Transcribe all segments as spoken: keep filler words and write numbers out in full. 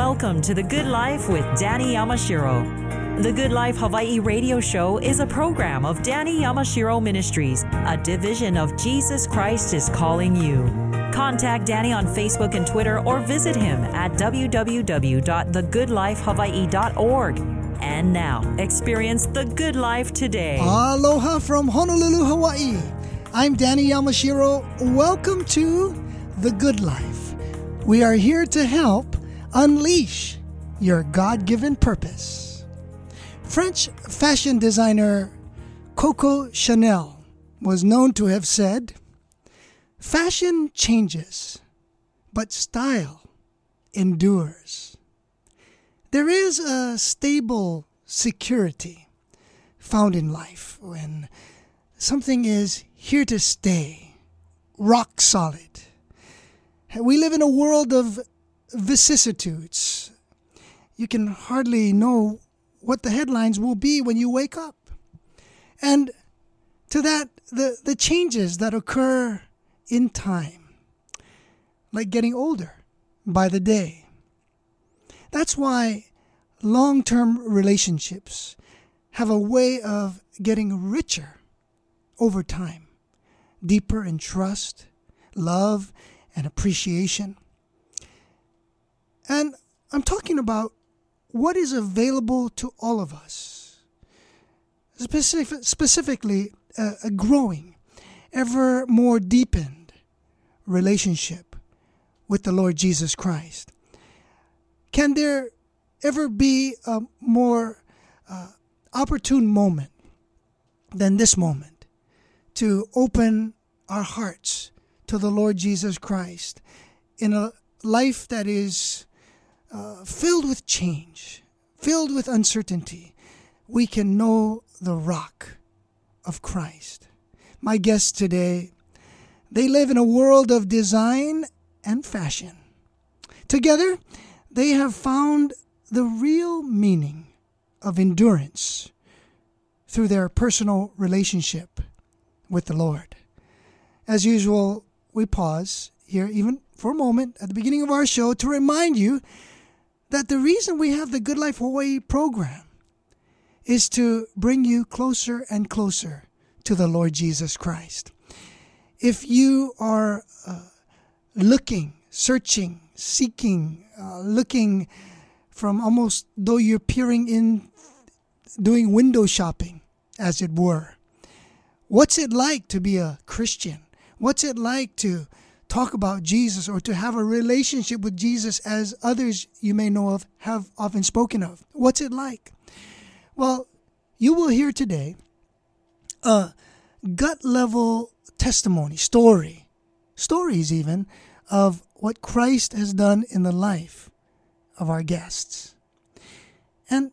Welcome to The Good Life with Danny Yamashiro. The Good Life Hawaii radio show is a program of Danny Yamashiro Ministries, a division of Jesus Christ is Calling You. Contact Danny on Facebook and Twitter or visit him at w w w dot the good life hawaii dot org. And now, experience the good life today. Aloha from Honolulu, Hawaii. I'm Danny Yamashiro. Welcome to The Good Life. We are here to help unleash your God-given purpose. French fashion designer Coco Chanel was known to have said, "Fashion changes, but style endures." There is a stable security found in life when something is here to stay, rock solid. We live in a world of vicissitudes. You can hardly know what the headlines will be when you wake up. And to that, the, the changes that occur in time, like getting older by the day. That's why long-term relationships have a way of getting richer over time, deeper in trust, love, and appreciation. And I'm talking about what is available to all of us, Specific, specifically a, a growing, ever more deepened relationship with the Lord Jesus Christ. Can there ever be a more uh, opportune moment than this moment to open our hearts to the Lord Jesus Christ in a life that is uh, filled with change, filled with uncertainty? We can know the rock of Christ. My guests today, they live in a world of design and fashion. Together, they have found the real meaning of endurance through their personal relationship with the Lord. As usual, we pause here even for a moment at the beginning of our show to remind you that the reason we have the Good Life Hawaii program is to bring you closer and closer to the Lord Jesus Christ. If you are uh, looking, searching, seeking, uh, looking from almost though you're peering in, doing window shopping, as it were, what's it like to be a Christian? What's it like to talk about Jesus or to have a relationship with Jesus as others you may know of have often spoken of? What's it like? Well, you will hear today a gut-level testimony, story, stories even, of what Christ has done in the life of our guests. And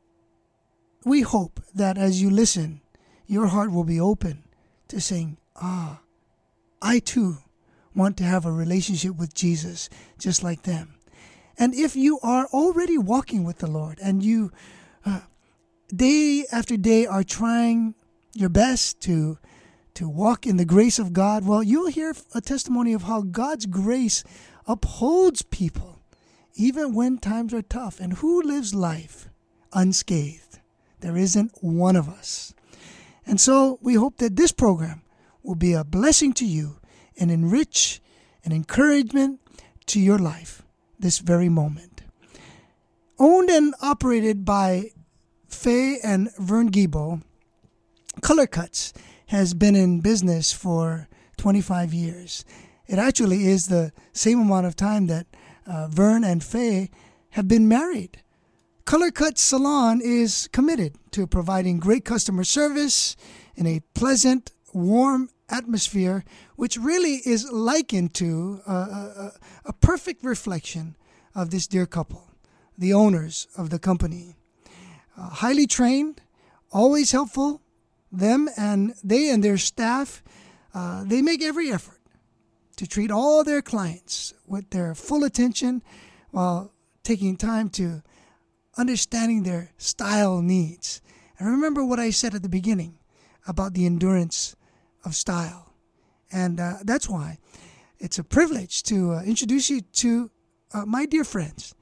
we hope that as you listen, your heart will be open to saying, ah, I too want to have a relationship with Jesus just like them. And if you are already walking with the Lord and you uh, day after day are trying your best to to walk in the grace of God, well, you'll hear a testimony of how God's grace upholds people even when times are tough. And who lives life unscathed? There isn't one of us. And so we hope that this program will be a blessing to you and enrich and encouragement to your life this very moment. Owned and operated by Faye and Vern Gibo, Color Cuts has been in business for twenty-five years. It actually is the same amount of time that uh, Vern and Faye have been married. Color Cut Salon is committed to providing great customer service in a pleasant, warm atmosphere, which really is likened to a, a, a perfect reflection of this dear couple, the owners of the company. Uh, highly trained, always helpful. Them and they and their staff, uh, they make every effort to treat all their clients with their full attention while taking time to understanding their style needs. And remember what I said at the beginning about the endurance of style. And uh, that's why it's a privilege to uh, introduce you to uh, my dear friends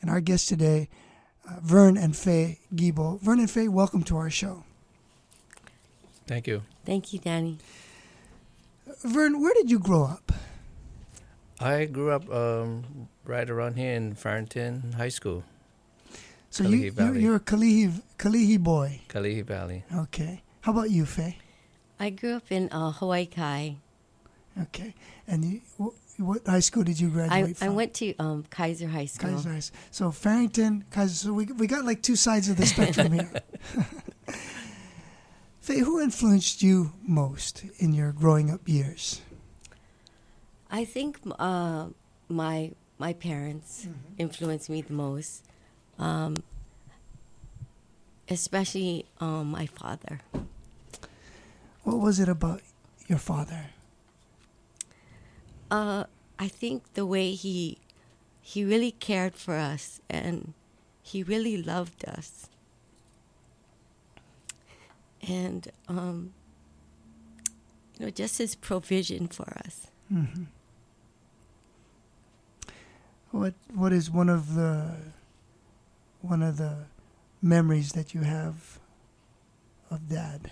And our guests today, uh, Vern and Faye Gibo. Vern and Faye, welcome to our show. Thank you. Thank you, Danny. Vern, where did you grow up? I grew up um, right around here in Farrington High School. So Kalihi you, you, Valley. you're a Kalihi, Kalihi boy. Kalihi Valley. Okay. How about you, Faye? I grew up in uh, Hawaii Kai. Okay. And you, wh- what high school did you graduate I, from? I went to um, Kaiser High School. Kaiser High School. So Farrington, Kaiser. So we, we got like two sides of the spectrum here. Faye, who influenced you most in your growing up years? I think uh, my my parents Mm-hmm. influenced me the most, um, especially um, my father. What was it about your father? Uh, I think the way he he really cared for us and he really loved us. And, um, you know, just his provision for us. Mm-hmm. What What is one of the one of the memories that you have of Dad?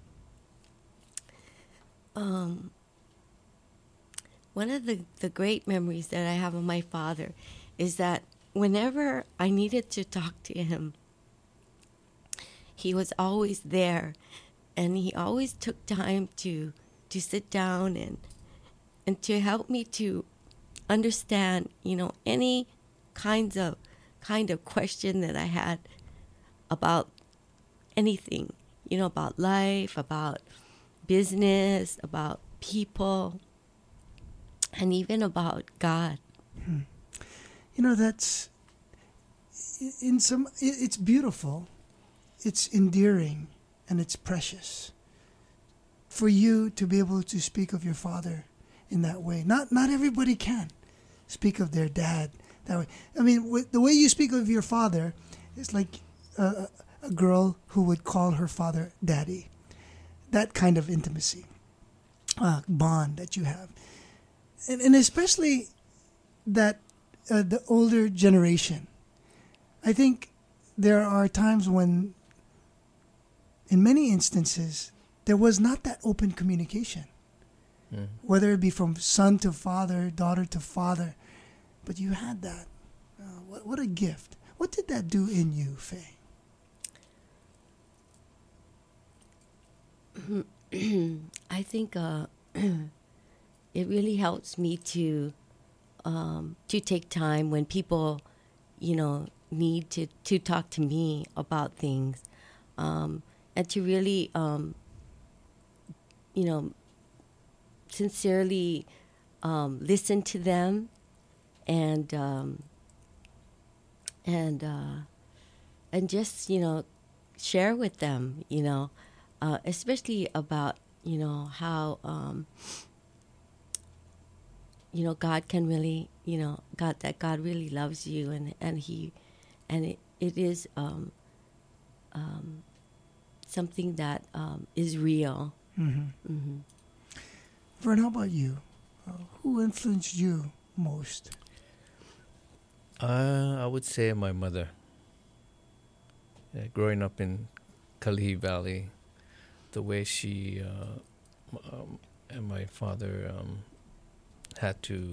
Um, one of the, the great memories that I have of my father is that whenever I needed to talk to him, he was always there, and he always took time to to sit down and and to help me to understand, you know, any kinds of kind of question that I had about anything, you know, about life, about business, about people, and even about God. Hmm. You know, that's in some. It's beautiful. It's endearing, and it's precious for you to be able to speak of your father in that way. Not not everybody can speak of their dad that way. I mean, w- the way you speak of your father is like a, a girl who would call her father daddy. That kind of intimacy, uh, bond that you have, and and especially that uh, the older generation. I think there are times when, in many instances, there was not that open communication, Mm. whether it be from son to father, daughter to father, but you had that. Uh, what, what a gift. What did that do in you, Faye? I think uh, it really helps me to um, to take time when people, you know, need to, to talk to me about things, um, and to really, um, you know, sincerely um, listen to them, and um, and uh, and just, you know, share with them, you know, uh, especially about, you know, how um, you know, God can really, you know, God that God really loves you, and and he, and it, it is um, um, something that um, is real. Mm-hmm. Mm-hmm. Vern, how about you? Uh, who influenced you most? Uh, I would say my mother. Yeah, growing up in Kalihi Valley, the way she uh, um, and my father um, had to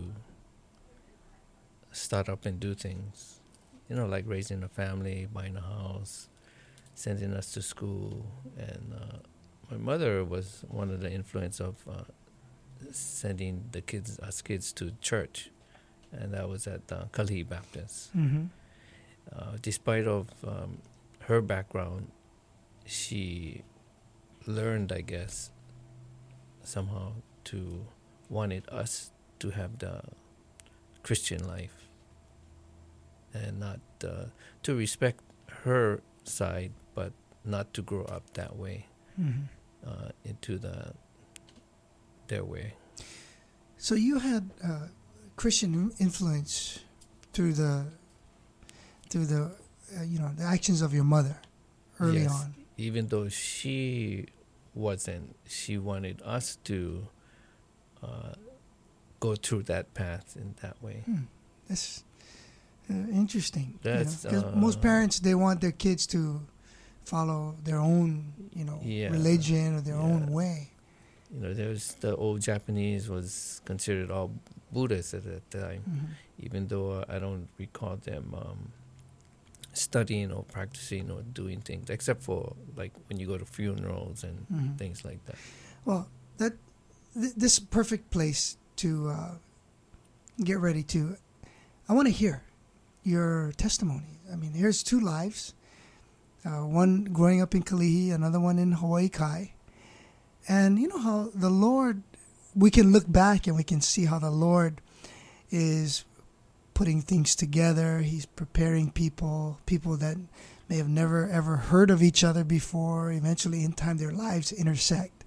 start up and do things, you know, like raising a family, buying a house, sending us to school. And uh, my mother was one of the influence of uh, sending the kids, us kids, to church, and that was at uh, Kalihi Baptist. Mm-hmm. Uh, despite of um, her background, she learned, I guess, somehow to wanted us to have the Christian life, and not uh, to respect her side, but not to grow up that way, Mm-hmm. uh, into the their way. So you had uh, Christian influence through the through the uh, you know the actions of your mother early Yes. on. Even though she wasn't, she wanted us to uh, go through that path in that way. Hmm. That's Uh, interesting. That's, Because uh, most parents, they want their kids to follow their own, you know, Yeah. religion or their Yeah. own way. You know, there's the old Japanese was considered all Buddhists at that time, Mhm. even though I don't recall them um, studying or practicing or doing things, except for like when you go to funerals and Mhm. things like that. Well, that th- this is a perfect place to uh, get ready to. I want to hear your testimony. I mean, here's two lives. Uh, one growing up in Kalihi, another one in Hawaii Kai. And you know how the Lord, we can look back and we can see how the Lord is putting things together. He's preparing people, people that may have never ever heard of each other before. Eventually, in time, their lives intersect.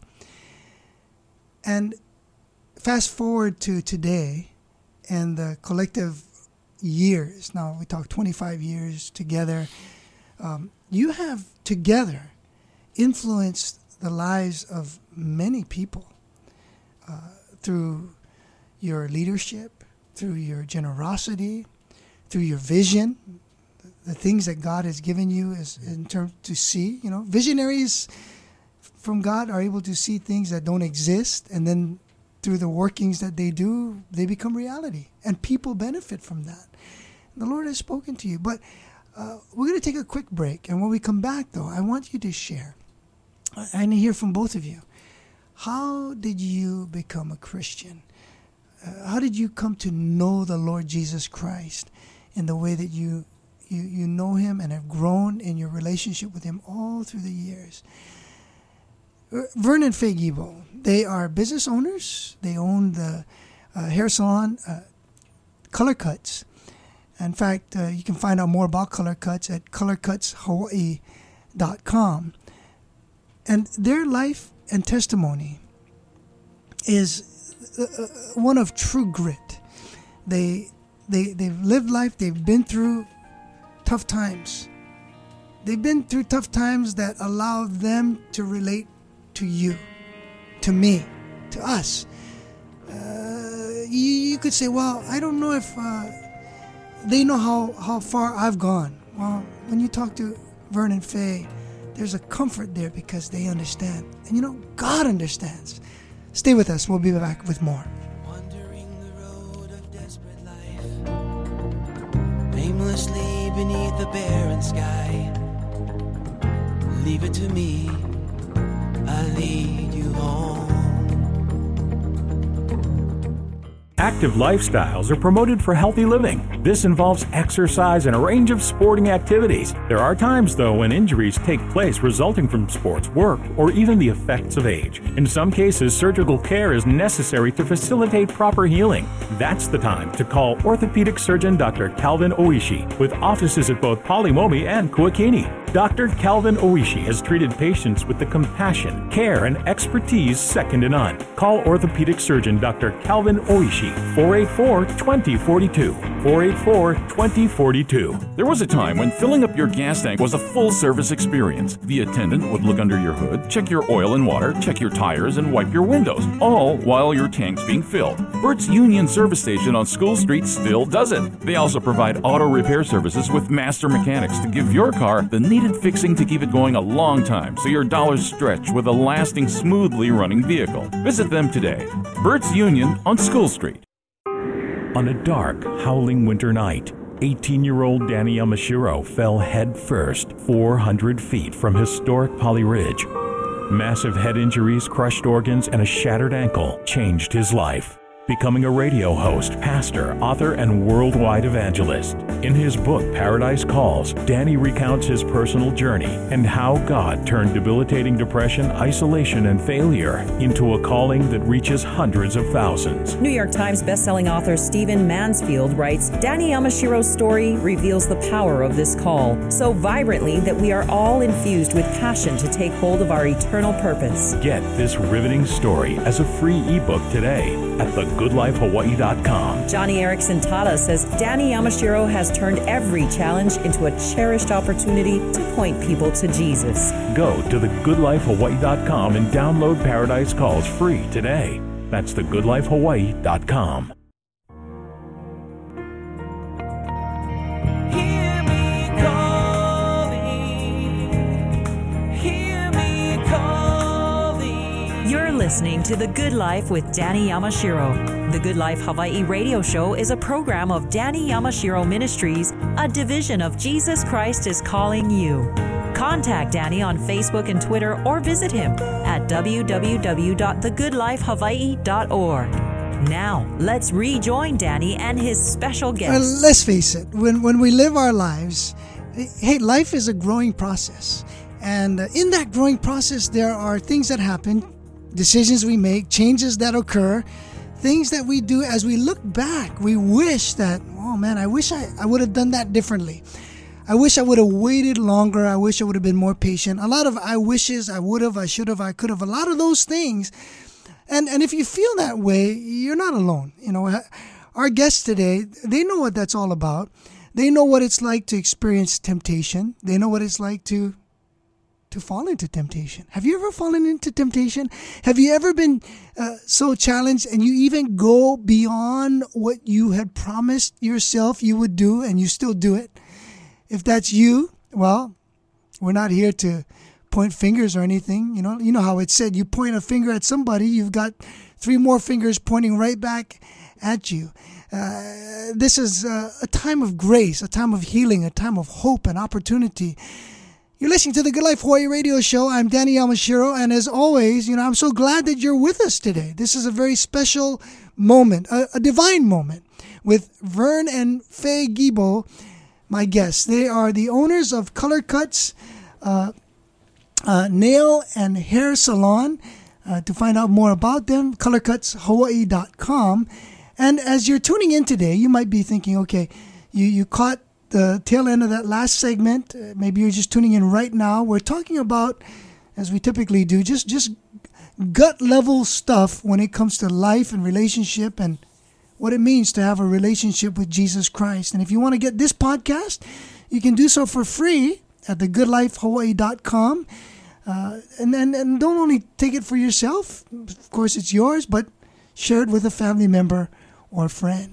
And fast forward to today and the collective years. Now, we talk twenty-five years together. Um, you have together influenced the lives of many people uh, through your leadership, through your generosity, through your vision, the things that God has given you is in terms to see. You know, visionaries from God are able to see things that don't exist, and then through the workings that they do, they become reality, and people benefit from that. The Lord has spoken to you, but uh, we're going to take a quick break, and when we come back, though, I want you to share. I need to hear from both of you. How did you become a Christian? Uh, how did you come to know the Lord Jesus Christ in the way that you, you, you know Him and have grown in your relationship with Him all through the years? Vern and Faye Gibo, they are business owners. They own the uh, hair salon, uh, Color Cuts. In fact, uh, you can find out more about Color Cuts at color cuts hawaii dot com. And their life and testimony is uh, one of true grit. They, they, they've lived life. They've been through tough times. They've been through tough times that allow them to relate to you, to me, to us. Uh, you, you could say, well, I don't know if uh, they know how, how far I've gone. Well, when you talk to Vern and Faye, there's a comfort there because they understand. And you know, God understands. Stay with us. We'll be back with more. Wandering the road of desperate life, aimlessly beneath the barren sky. Leave it to me, I'll lead you home. Active lifestyles are promoted for healthy living. This involves exercise and a range of sporting activities. There are times, though, when injuries take place resulting from sports, work, or even the effects of age. In some cases, surgical care is necessary to facilitate proper healing. That's the time to call orthopedic surgeon Doctor Calvin Oishi, with offices at both Polimomi and Kuakini. Doctor Calvin Oishi has treated patients with the compassion, care, and expertise second to none. Call orthopedic surgeon Doctor Calvin Oishi, four eight four, two zero four two, four eight four, two zero four two. There was a time when filling up your gas tank was a full-service experience. The attendant would look under your hood, check your oil and water, check your tires, and wipe your windows, all while your tank's being filled. Burt's Union Service Station on School Street still does it. They also provide auto repair services with master mechanics to give your car the needed fixing to keep it going a long time so your dollars stretch with a lasting, smoothly running vehicle. Visit them today. Burt's Union on School Street. On a dark, howling winter night, eighteen-year-old Danny Yamashiro fell head first four hundred feet from historic Polly Ridge. Massive head injuries, crushed organs, and a shattered ankle changed his life. Becoming a radio host, pastor, author, and worldwide evangelist. In his book, Paradise Calls, Danny recounts his personal journey and how God turned debilitating depression, isolation, and failure into a calling that reaches hundreds of thousands. New York Times bestselling author Stephen Mansfield writes, Danny Yamashiro's story reveals the power of this call so vibrantly that we are all infused with passion to take hold of our eternal purpose. Get this riveting story as a free ebook today at the good life hawaii dot com. Johnny Erickson Tada says Danny Yamashiro has turned every challenge into a cherished opportunity to point people to Jesus. Go to the good life hawaii dot com and download Paradise Calls free today. That's the good life hawaii dot com. listening to The Good Life with Danny Yamashiro. The Good Life Hawaii radio show is a program of Danny Yamashiro Ministries, a division of Jesus Christ is Calling You. Contact Danny on Facebook and Twitter or visit him at w w w dot the good life hawaii dot org. Now, let's rejoin Danny and his special guest. Well, let's face it, when, when we live our lives, hey, life is a growing process. And uh, in that growing process, there are things that happen, decisions we make, changes that occur, things that we do. As we look back, we wish that, oh man, I wish I, I would have done that differently. I wish I would have waited longer. I wish I would have been more patient. A lot of I wishes, I would have, I should have, I could have, a lot of those things. And and if you feel that way, you're not alone. You know, our guests today, they know what that's all about. They know what it's like to experience temptation. They know what it's like to to fall into temptation. Have you ever fallen into temptation? Have you ever been uh, so challenged and you even go beyond what you had promised yourself you would do and you still do it? If that's you, well, we're not here to point fingers or anything. You know, you know how it's said, you point a finger at somebody, you've got three more fingers pointing right back at you. Uh, this is uh, a time of grace, a time of healing, a time of hope and opportunity. You're listening to the Good Life Hawaii radio show. I'm Danny Yamashiro, and as always, you know, I'm so glad that you're with us today. This is a very special moment, a, a divine moment, with Vern and Faye Gibo, my guests. They are the owners of Color Cuts uh, uh, Nail and Hair Salon. Uh, to find out more about them, color cuts hawaii dot com. And as you're tuning in today, you might be thinking, okay, you, you caught the tail end of that last segment. Uh, maybe you're just tuning in right now. We're talking about, as we typically do, just, just gut level stuff when it comes to life and relationship and what it means to have a relationship with Jesus Christ. And if you want to get this podcast, you can do so for free at the good life hawaii dot com. Uh, and, and, and don't only take it for yourself. Of course, it's yours, but share it with a family member or friend.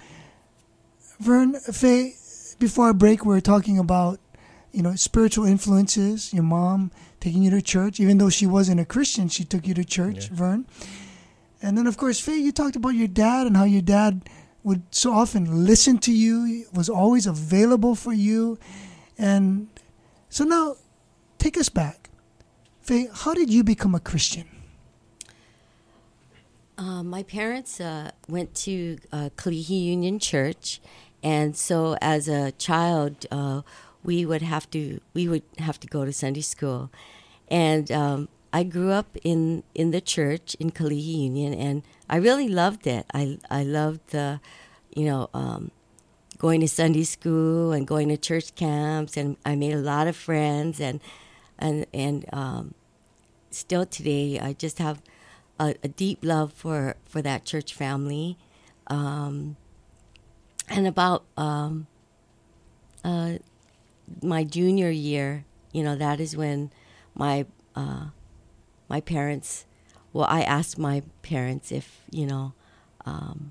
Vern, Faye, before our break, we were talking about, you know, spiritual influences. Your mom taking you to church, even though she wasn't a Christian, she took you to church, yeah. Vern. And then, of course, Faye, you talked about your dad and how your dad would so often listen to you, was always available for you. And so now, take us back. Faye, how did you become a Christian? Uh, my parents uh, went to uh, Kalihi Union Church. And so, as a child, uh, we would have to we would have to go to Sunday school, and um, I grew up in, in the church in Kalihi Union, and I really loved it. I I loved the, you know, um, going to Sunday school and going to church camps, and I made a lot of friends, and and and um, still today I just have a, a deep love for, for that church family. Um, And about um, uh, my junior year, you know, that is when my uh, my parents, well, I asked my parents if, you know, um,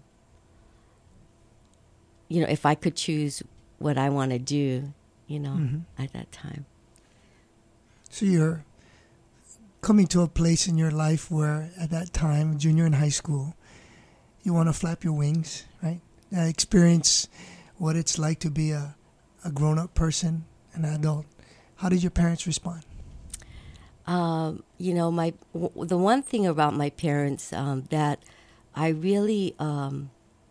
you know, if I could choose what I want to do, you know, mm-hmm. at that time. So you're coming to a place in your life where at that time, junior in high school, you want to flap your wings, right? Uh, experience what it's like to be a, a grown-up person, an adult. How did your parents respond? Um, you know, my w- the one thing about my parents um, that I really um,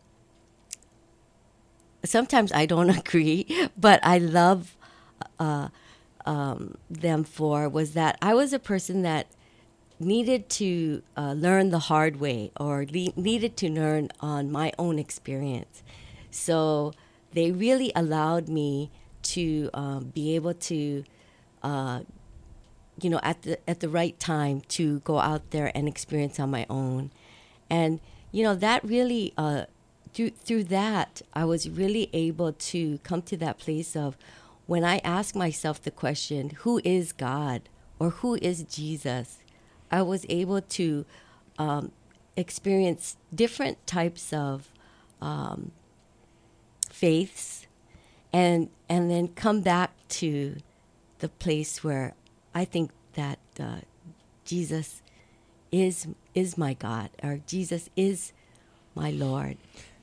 sometimes I don't agree, but I love uh, um, them for was that I was a person that needed to uh, learn the hard way or le- needed to learn on my own experience. So they really allowed me to um, be able to, uh, you know, at the at the right time to go out there and experience on my own. And, you know, that really, uh, through, through that, I was really able to come to that place of when I ask myself the question, who is God or who is Jesus? I was able to um, experience different types of um, faiths, and and then come back to the place where I think that uh, Jesus is is my God, or Jesus is my Lord.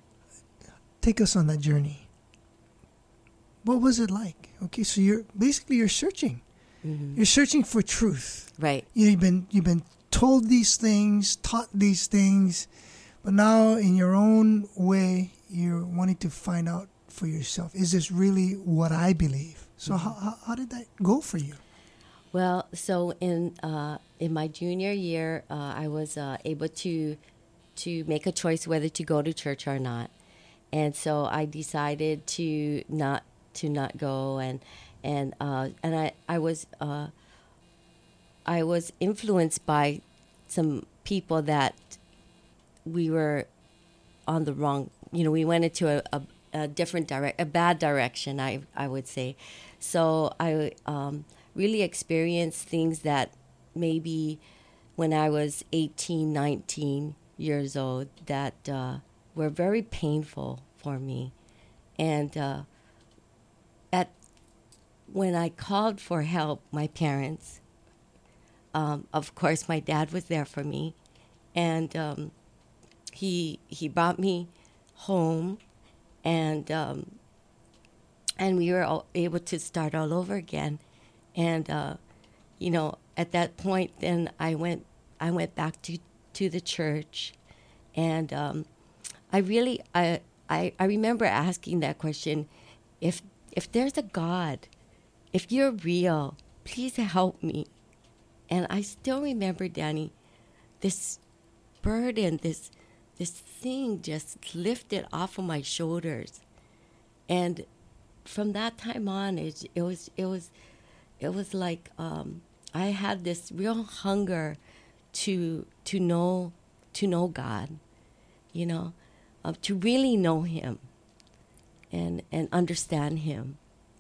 Take us on that journey. What was it like? Okay, so you're basically you're searching. Mm-hmm. You're searching for truth. Right. You've been you've been told these things, taught these things, but now in your own way, you're wanting to find out for yourself. Is this really what I believe? So Mm-hmm. how, how how did that go for you? Well, so in uh, in my junior year, uh, I was uh, able to to make a choice whether to go to church or not, and so I decided to not to not go, and and uh, and I I was uh, I was influenced by some people that we were on the wrong. You know, we went into a, a, a different direct, a bad direction. I I would say, so I. Um, really experienced things that maybe when I was eighteen, nineteen years old that uh, were very painful for me. And uh, at when I called for help, my parents, um, of course, my dad was there for me. And um, he he brought me home, and um, and we were all able to start all over again. And, uh, you know, at that point, then I went, I went back to, to the church, and um, I really, I, I, I remember asking that question: if, if there's a God, if you're real, please help me. And I still remember, Danny, this burden, this, this thing just lifted off of my shoulders, and from that time on, it, it was, it was. It was like um, I had this real hunger to to know to know God, you know, uh, to really know Him, and and understand Him.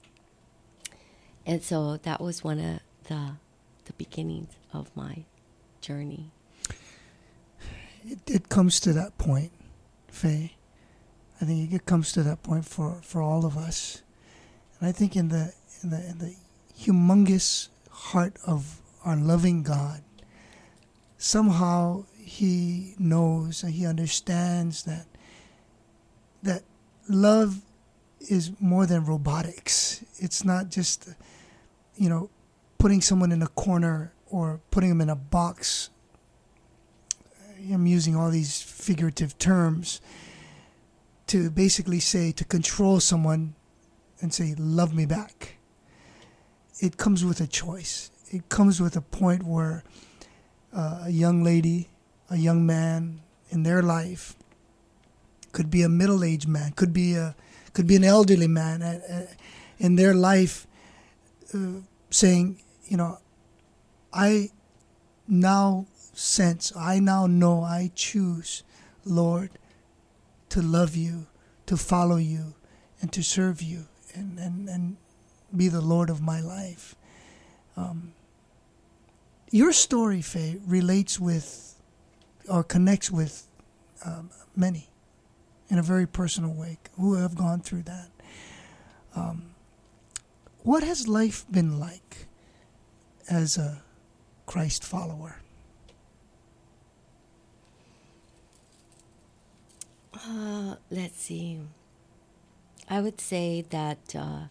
And so that was one of the the beginnings of my journey. It, it comes to that point, Faye. I think it comes to that point for, for all of us, and I think in the in the in the humongous heart of our loving God, somehow He knows and He understands that that love is more than robotics. It's not just, you know, putting someone in a corner or putting them in a box. I'm using all these figurative terms to basically say, to control someone and say, love me back. It comes with a choice. It comes with a point where uh, a young lady, a young man in their life, could be a middle-aged man, could be a, could be an elderly man uh, uh, in their life, uh, saying, you know, I now sense, I now know, I choose, Lord, to love you, to follow you, and to serve you, and and and. be the Lord of my life. Um, your story, Faye, relates with or connects with um, many in a very personal way who have gone through that. Um, what has life been like as a Christ follower? Uh, let's see. I would say that uh,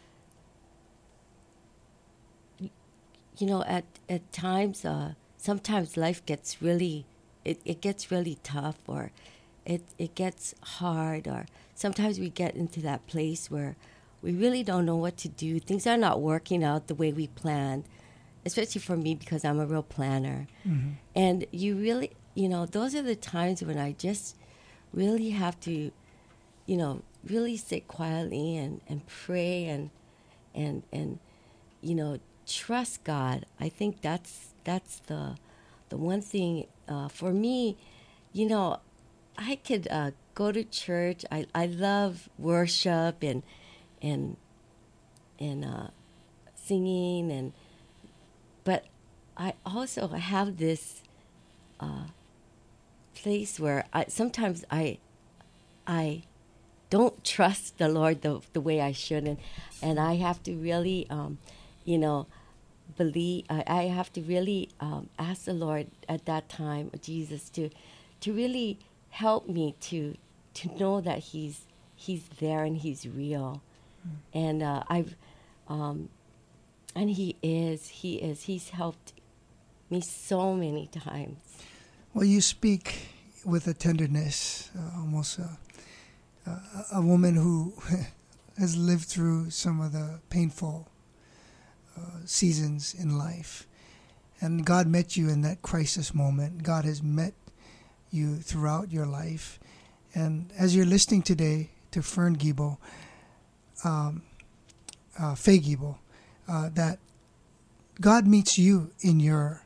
you know, at, at times, uh, sometimes life gets really, it, it gets really tough, or it, it gets hard, or sometimes we get into that place where we really don't know what to do. Things are not working out the way we planned, especially for me because I'm a real planner. Mm-hmm. And you really, you know, those are the times when I just really have to, you know, really sit quietly and, and pray and, and, and, you know, trust God. I think that's that's the the one thing uh, for me. You know, I could uh, go to church. I, I love worship and and and uh, singing, and but I also have this uh, place where I sometimes I I don't trust the Lord the the way I should, and and I have to really um, you know. believe. I, I have to really um, ask the Lord at that time, Jesus, to to really help me to to know that He's He's there and He's real, mm. and uh, I've um, and He is He is He's helped me so many times. Well, you speak with a tenderness, uh, almost a, a, a woman who has lived through some of the painful uh, seasons in life. And God met you in that crisis moment. God has met you throughout your life. And as you're listening today to Fern Giebel, um, uh, Faye Giebel, uh, that God meets you in your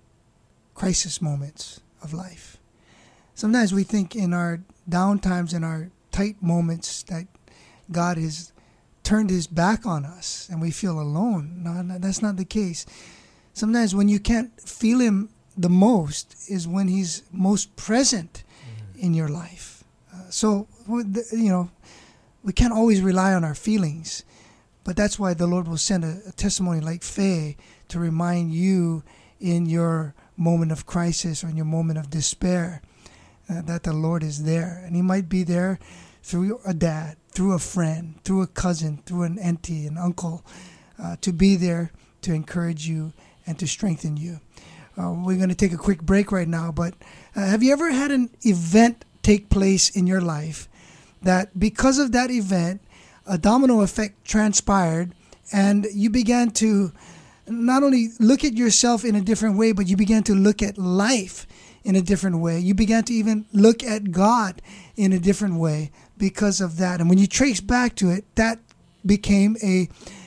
crisis moments of life. Sometimes we think in our down times, in our tight moments, that God has turned His back on us and we feel alone. No, no, that's not the case. Sometimes when you can't feel Him the most is when He's most present mm-hmm. in your life. Uh, so, you know, we can't always rely on our feelings, but that's why the Lord will send a, a testimony like Faye to remind you in your moment of crisis or in your moment of despair uh, that the Lord is there. And He might be there through a dad, through a friend, through a cousin, through an auntie, an uncle, uh, to be there to encourage you and to strengthen you. Uh, we're going to take a quick break right now, but uh, have you ever had an event take place in your life that because of that event, a domino effect transpired and you began to not only look at yourself in a different way, but you began to look at life in a different way. You began to even look at God in a different way because of that. And when you trace back to it, that became a,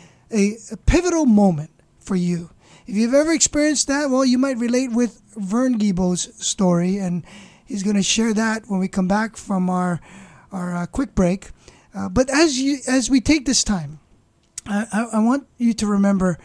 a, a pivotal moment for you. If you've ever experienced that, well, you might relate with Vern Giebel's story, and he's going to share that when we come back from our our uh, quick break. Uh, but as you as we take this time, I, I, I want you to remember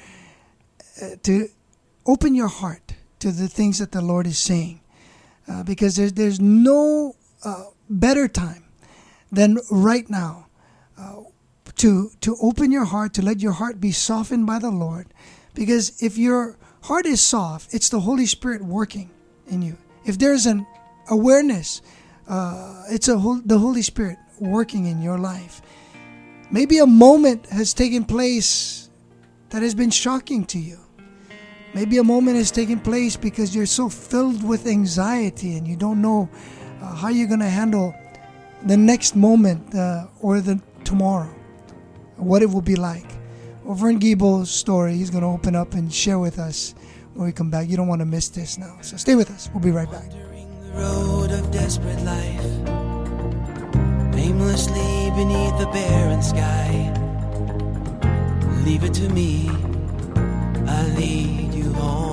uh, to open your heart to the things that the Lord is saying, uh, because there's there's no uh, better time than right now uh, to to open your heart, to let your heart be softened by the Lord. Because if your heart is soft, it's the Holy Spirit working in you. If there's an awareness, uh, it's a the Holy Spirit working in your life. Maybe a moment has taken place that has been shocking to you. Maybe a moment has taken place because you're so filled with anxiety and you don't know uh, how you're going to handle the next moment uh, or the tomorrow, what it will be like. Well, Vern Giebel's story, he's going to open up and share with us when we come back. You don't want to miss this now. So stay with us. We'll be right back. Wandering the road of desperate life, aimlessly beneath the barren sky. Leave it to me, I'll lead you home.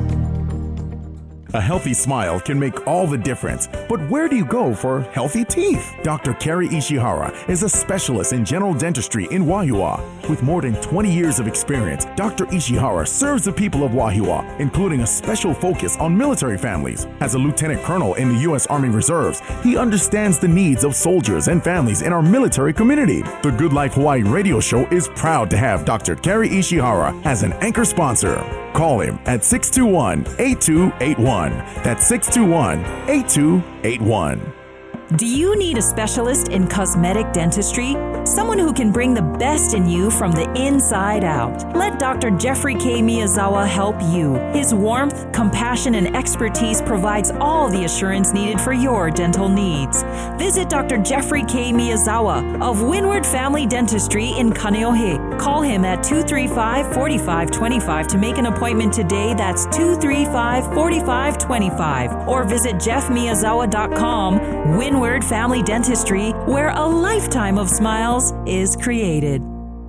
A healthy smile can make all the difference, but where do you go for healthy teeth? Doctor Kerry Ishihara is a specialist in general dentistry in Wahiawa. With more than twenty years of experience, Doctor Ishihara serves the people of Wahiawa, including a special focus on military families. As a lieutenant colonel in the U S Army Reserves, he understands the needs of soldiers and families in our military community. The Good Life Hawaii radio show is proud to have Doctor Kerry Ishihara as an anchor sponsor. Call him at six two one, eight two eight one. That's six two one, eight two eight one. Do you need a specialist in cosmetic dentistry? Someone who can bring the best in you from the inside out. Let Doctor Jeffrey K. Miyazawa help you. His warmth, compassion, and expertise provides all the assurance needed for your dental needs. Visit Doctor Jeffrey K. Miyazawa of Windward Family Dentistry in Kaneohe. Call him at two three five, four five two five to make an appointment today. That's two three five, four five two five. Or visit jeff miyazawa dot com. Windward Windward Family Dentistry, where a lifetime of smiles is created.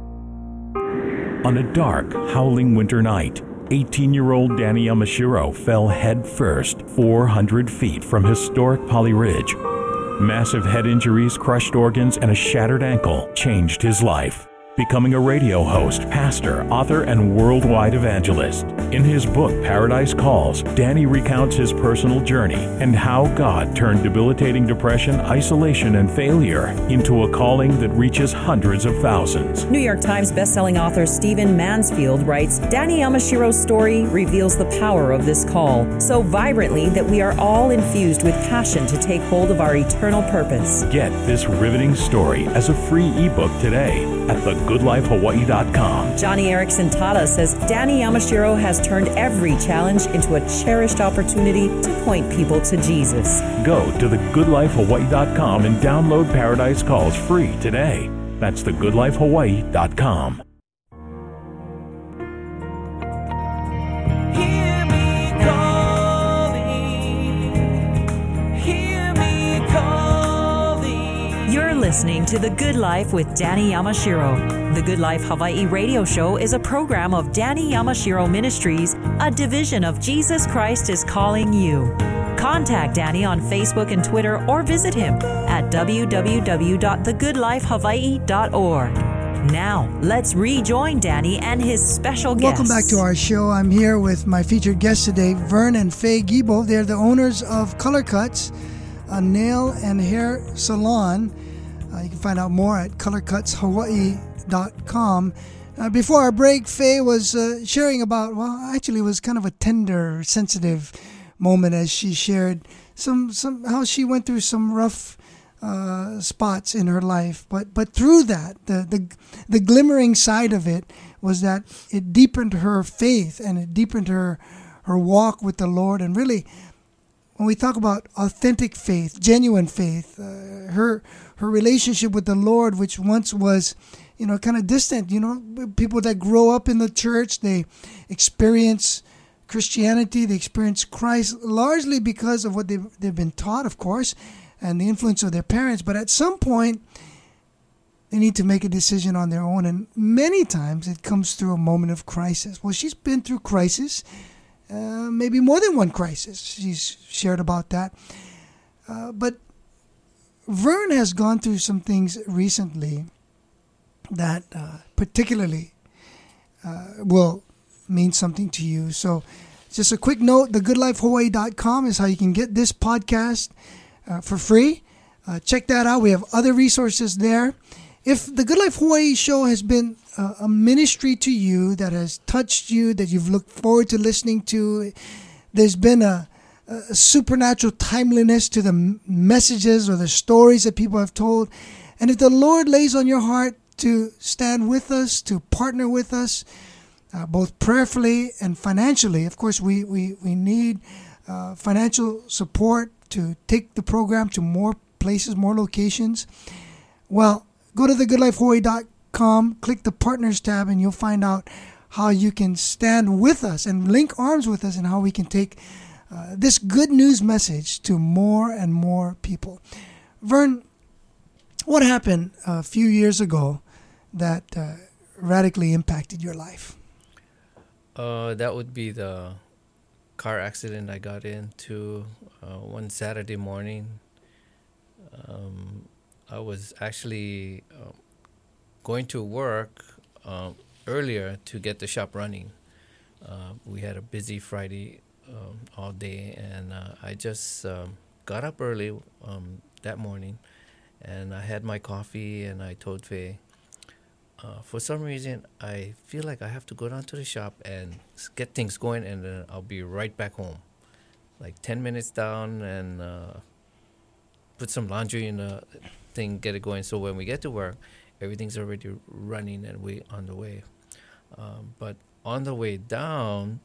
On a dark, howling winter night, eighteen-year-old Danny Yamashiro fell head first four hundred feet from historic Polly Ridge. Massive head injuries, crushed organs, and a shattered ankle changed his life. becoming a radio host, pastor, author, and worldwide evangelist. In his book, Paradise Calls, Danny recounts his personal journey and how God turned debilitating depression, isolation, and failure into a calling that reaches hundreds of thousands. New York Times bestselling author Stephen Mansfield writes, Danny Yamashiro's story reveals the power of this call so vibrantly that we are all infused with passion to take hold of our eternal purpose. Get this riveting story as a free ebook today at the good life hawaii dot com. Johnny Erickson Tada says Danny Yamashiro has turned every challenge into a cherished opportunity to point people to Jesus. Go to the good life hawaii dot com and download Paradise Calls free today. That's the good life hawaii dot com. Hear me calling, hear me calling. You're listening to The Good Life with Danny Yamashiro. The Good Life Hawaii radio show is a program of Danny Yamashiro Ministries, a division of Jesus Christ is Calling You. Contact Danny on Facebook and Twitter or visit him at w w w dot the good life hawaii dot org. Now, let's rejoin Danny and his special guests. Welcome back to our show. I'm here with my featured guests today, Vern and Faye Gibo. They're the owners of Color Cuts, a nail and hair salon. Uh, you can find out more at color cuts hawaii dot com. Uh, before our break, Faye was uh, sharing about, well, actually it was kind of a tender, sensitive moment as she shared some, some how she went through some rough uh, spots in her life. But but through that, the, the the glimmering side of it was that it deepened her faith and it deepened her her walk with the Lord. And really, when we talk about authentic faith, genuine faith, uh, her her relationship with the Lord, which once was, you know, kind of distant, you know, people that grow up in the church, they experience Christianity, they experience Christ largely because of what they've, they've been taught, of course, and the influence of their parents. But at some point, they need to make a decision on their own. And many times it comes through a moment of crisis. Well, she's been through crisis, uh, maybe more than one crisis. She's shared about that. Uh, but Vern has gone through some things recently that uh, particularly uh, will mean something to you. So just a quick note, the good life hawaii dot com is how you can get this podcast uh, for free. Uh, check that out. We have other resources there. If the Good Life Hawaii show has been uh, a ministry to you that has touched you, that you've looked forward to listening to, there's been a, a supernatural timeliness to the messages or the stories that people have told. And if the Lord lays on your heart to stand with us, to partner with us, uh, both prayerfully and financially, of course, we, we, we need uh, financial support to take the program to more places, more locations. Well, go to the good life hawaii dot com, click the Partners tab, and you'll find out how you can stand with us and link arms with us and how we can take uh, this good news message to more and more people. Vern, what happened a few years ago that uh, radically impacted your life? Uh, that would be the car accident I got into uh, one Saturday morning. Um, I was actually uh, going to work um, earlier to get the shop running. Uh, we had a busy Friday um, all day, and uh, I just um, got up early um, that morning, and I had my coffee, and I told Faye, uh, for some reason, I feel like I have to go down to the shop and get things going, and then I'll be right back home. Like ten minutes down, and uh, put some laundry in the thing, get it going, so when we get to work, everything's already running and we on the way. Um, but on the way down,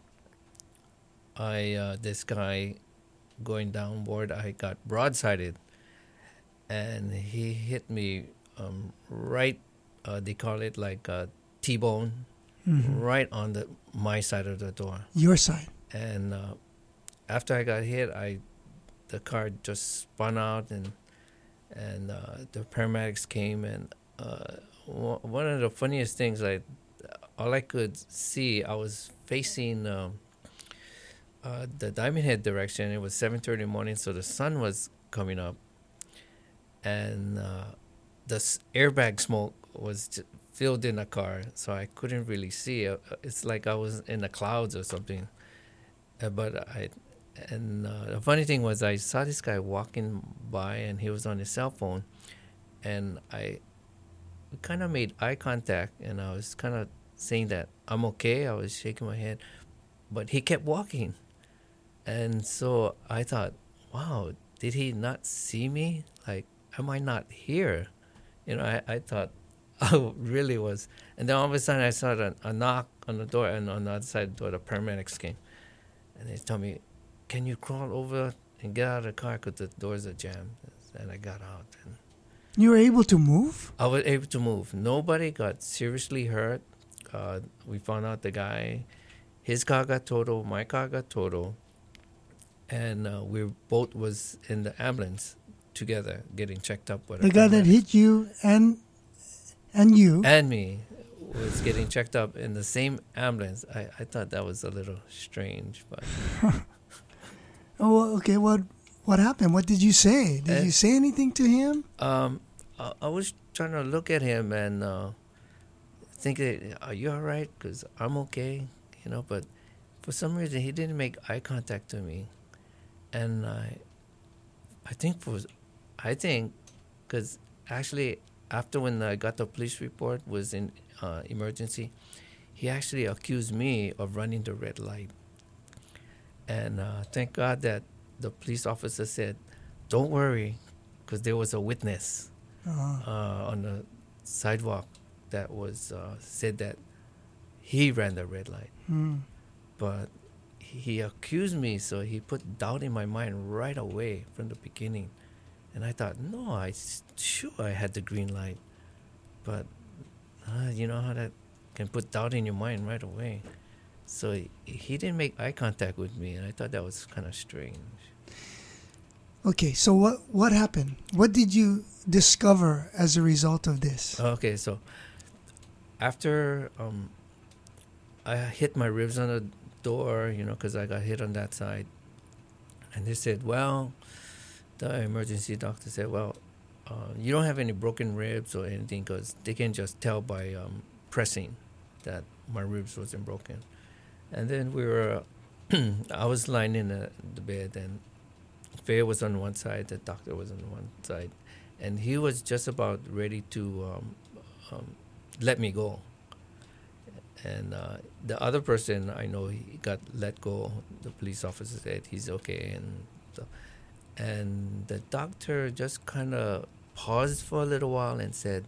I uh, this guy going downboard, I got broadsided, and he hit me um, right. Uh, they call it like a T-bone, mm-hmm. right on the my side of the door. Your side. And uh, after I got hit, I the car just spun out, and and uh, the paramedics came, and uh, w- one of the funniest things, like all I could see, I was facing um, uh, the Diamond Head direction. It was seven thirty in the morning, so the sun was coming up, and uh, the s- airbag smoke was j- filled in a car, so I couldn't really see. Uh, It's like I was in the clouds or something. Uh, but I, and uh, the funny thing was, I saw this guy walking by, and he was on his cell phone, and I kind of made eye contact, and I was kind of saying that I'm okay. I was shaking my head, but he kept walking, and so I thought, wow, did he not see me? Like, am I not here? You know, I, I thought I really was. And then all of a sudden I saw a, a knock on the door, and on the other side of the door, the paramedics came. And they told me, can you crawl over and get out of the car because the doors are jammed? And I got out. And You were able to move? I was able to move. Nobody got seriously hurt. Uh, we found out the guy, his car got totaled, my car got totaled. And uh, we both was in the ambulance together, getting checked up with The guy that hit you and and you. and me was getting checked up in the same ambulance. I, I thought that was a little strange, but Oh, well, okay. What what happened? What did you say? Did Uh, you say anything to him? um, I, I was trying to look at him and uh, think, that, are you all right? Because I'm okay, you know. But for some reason, he didn't make eye contact to me, and I, I think for, I think, because actually after when I got the police report was in uh, emergency, he actually accused me of running the red light. And uh, thank God that the police officer said, don't worry, because there was a witness Uh-huh. uh, on the sidewalk that was uh, said that he ran the red light. Hmm. But he accused me, so he put doubt in my mind right away from the beginning. And I thought, no, I s- sure I had the green light. But uh, you know how that can put doubt in your mind right away. So he, he didn't make eye contact with me, and I thought that was kind of strange. Okay, so what what happened? What did you discover as a result of this? Okay, so after um, I hit my ribs on the door, you know, because I got hit on that side, and they said, well, the emergency doctor said, well, uh, you don't have any broken ribs or anything, because they can just tell by um, pressing that my ribs wasn't broken. And then we were, I was lying in the, the bed, and Faye was on one side, the doctor was on one side, and he was just about ready to um, um, let me go. And uh, the other person, I know he got let go. The police officer said he's okay, and so, and the doctor just kind of paused for a little while and said,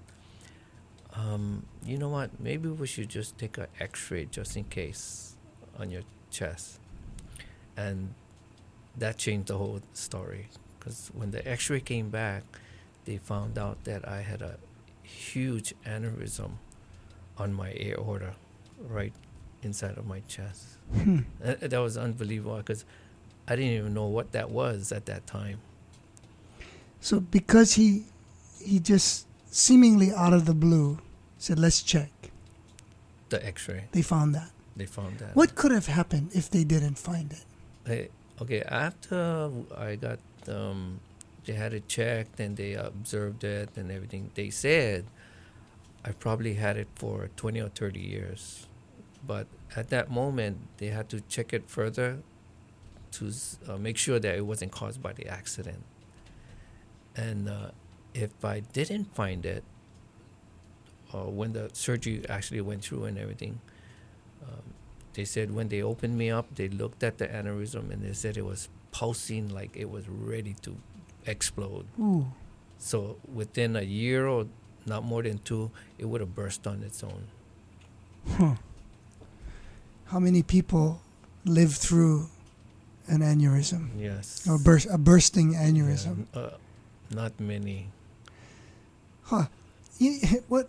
um, you know what, maybe we should just take an x-ray just in case on your chest. And that changed the whole story, because when the x-ray came back, they found out that I had a huge aneurysm on my aorta right inside of my chest. Hmm. Uh, that was unbelievable, because I didn't even know what that was at that time. So because he he just seemingly out of the blue said, let's check. The x-ray, They found that. they found that. What could have happened if they didn't find it? Hey, okay, after I got, um, they had it checked and they observed it and everything, they said I probably had it for twenty or thirty years. But at that moment, they had to check it further to uh, make sure that it wasn't caused by the accident. And uh, if I didn't find it, uh, when the surgery actually went through and everything, um, they said when they opened me up, they looked at the aneurysm and they said it was pulsing like it was ready to explode. Ooh. So within a year or not more than two, it would have burst on its own. Huh. How many people live through an aneurysm? Yes. Or burst, a bursting aneurysm? Yeah, uh, not many. Huh. You- what?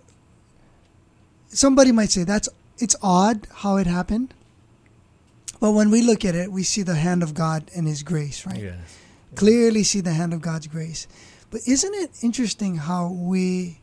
Somebody might say that's it's odd how it happened. But when we look at it, we see the hand of God and His grace, right? Yes. Clearly see the hand of God's grace. But isn't it interesting how we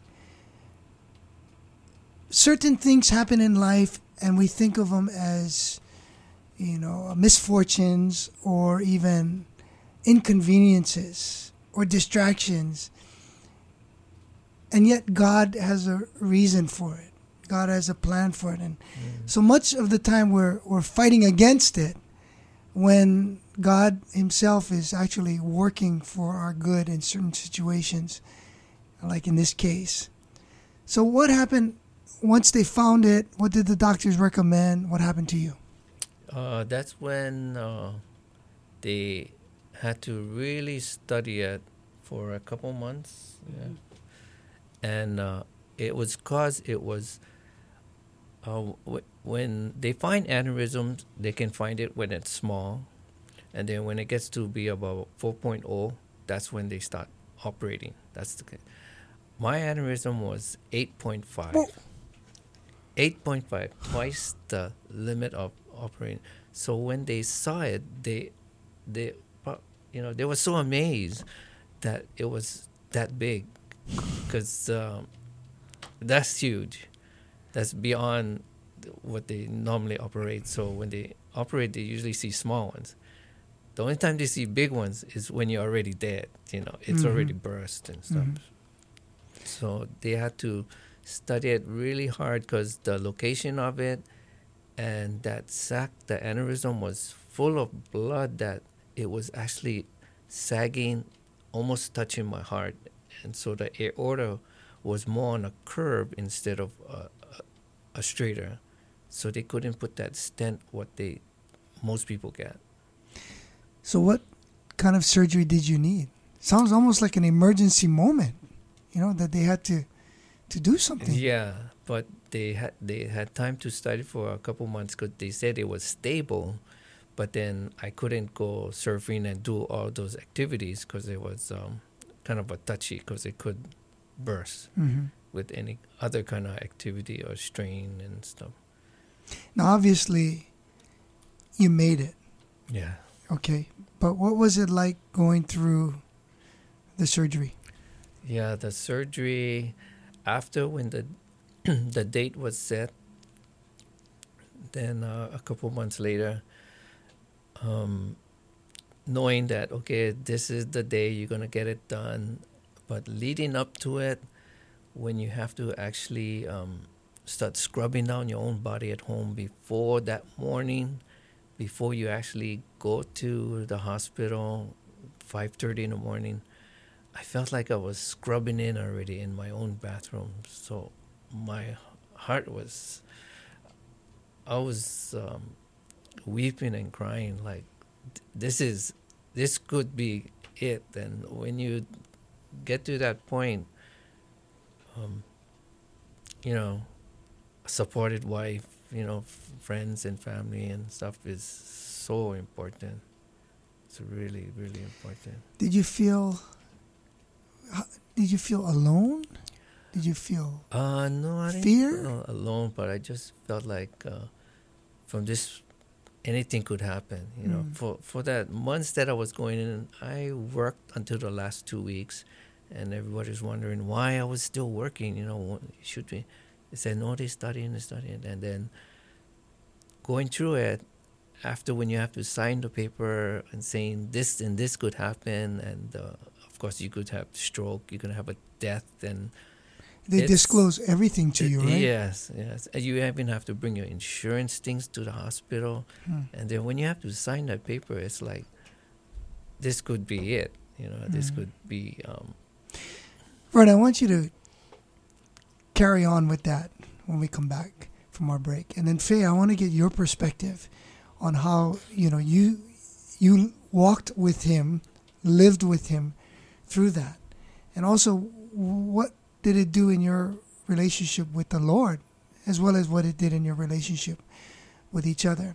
certain things happen in life and we think of them as, you know, misfortunes or even inconveniences or distractions, and yet God has a reason for it. God has a plan for it. And so much of the time we're we're fighting against it when God himself is actually working for our good in certain situations, like in this case. So what happened once they found it? What did the doctors recommend? What happened to you? Uh, that's when uh, they had to really study it for a couple months. Yeah. And uh, it was because it was, uh, w- when they find aneurysms, they can find it when it's small. And then when it gets to be about four point oh, that's when they start operating. That's the case. My aneurysm was eight point five. Whoa. eight point five, twice the limit of operating. So when they saw it, they, they, you know, they were so amazed that it was that big, because um, that's huge. That's beyond what they normally operate. So when they operate, they usually see small ones. The only time they see big ones is when you're already dead. You know, it's Mm-hmm. already burst and stuff. Mm-hmm. So they had to study it really hard because the location of it and that sac, the aneurysm, was full of blood that it was actually sagging, almost touching my heart. And so the aorta was more on a curve instead of a, a, a straighter. So they couldn't put that stent what they most people get. So what kind of surgery did you need? Sounds almost like an emergency moment, you know, that they had to to do something. Yeah, but they had they had time to study for a couple months because they said it was stable, but then I couldn't go surfing and do all those activities because it was um, kind of a touchy because it could burst Mm-hmm. with any other kind of activity or strain and stuff. Now, obviously, you made it, Yeah. okay? But what was it like going through the surgery? Yeah, the surgery, after when the the date was set, then uh, a couple months later, um, knowing that, okay, this is the day you're going to get it done, but leading up to it, when you have to actually um, start scrubbing down your own body at home before that morning, before you actually go to the hospital, five thirty in the morning, I felt like I was scrubbing in already in my own bathroom. So my heart was, I was um, weeping and crying like, this is, this could be it. And when you get to that point, um, you know, a supported wife, you know, f- friends and family and stuff is so important. It's really, really important. Did you feel? how- Did you feel alone? Did you feel? Uh, no, I didn't Fear? feel alone, but I just felt like uh, from this, anything could happen. You know, Mm. for for that months that I was going in, I worked until the last two weeks, and everybody's wondering why I was still working. You know, what- should we? They said no, they studying, they studying, and then going through it. After when you have to sign the paper and saying this and this could happen, and uh, of course you could have stroke, you could have a death, and They It's- disclose everything to you, right? Yes, yes. And you even have to bring your insurance things to the hospital. Hmm. And then when you have to sign that paper, it's like, this could be it. You know, this Mhm. could be, um, Vern, I want you to carry on with that when we come back from our break. And then Faye, I want to get your perspective on how, you know, you you walked with him, lived with him through that. And also, what did it do in your relationship with the Lord, as well as what it did in your relationship with each other?